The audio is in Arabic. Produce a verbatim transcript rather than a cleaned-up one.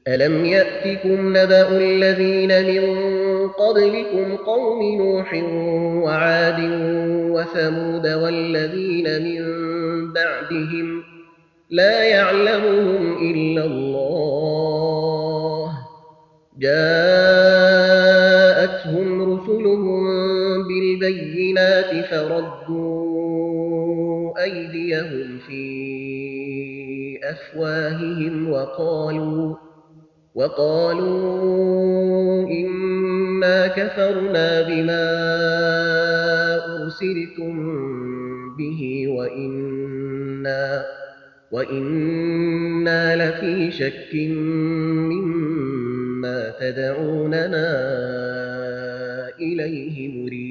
ألم يأتكم نبأ الذين من قبلكم قوم نوح وعاد وثمود والذين من بعدهم لا يعلمهم إلا الله جاءتهم رسلهم بالبينات فردوا أيديهم في أفواههم وقالوا وقالوا إنا كفرنا بما أرسلتم به وإنا, وإنا لفي شك مما تدعوننا إليه مريب